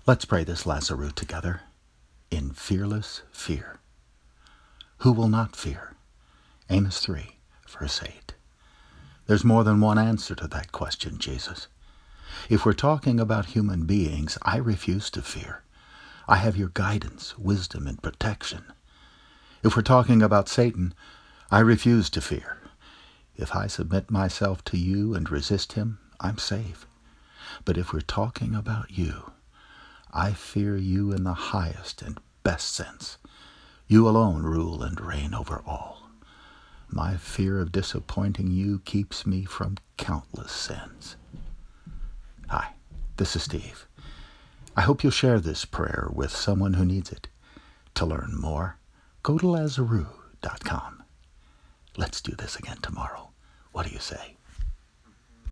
Let's pray this Lazarus together in fearless fear. Who will not fear? Amos 3, verse 8. There's more than one answer to that question, Jesus. If we're talking about human beings, I refuse to fear. I have your guidance, wisdom, and protection. If we're talking about Satan, I refuse to fear. If I submit myself to you and resist him, I'm safe. But if we're talking about you, I fear you in the highest and best sense. You alone rule and reign over all. My fear of disappointing you keeps me from countless sins. Hi, this is Steve. I hope you'll share this prayer with someone who needs it. To learn more, go to Lazarus.com. Let's do this again tomorrow. What do you say?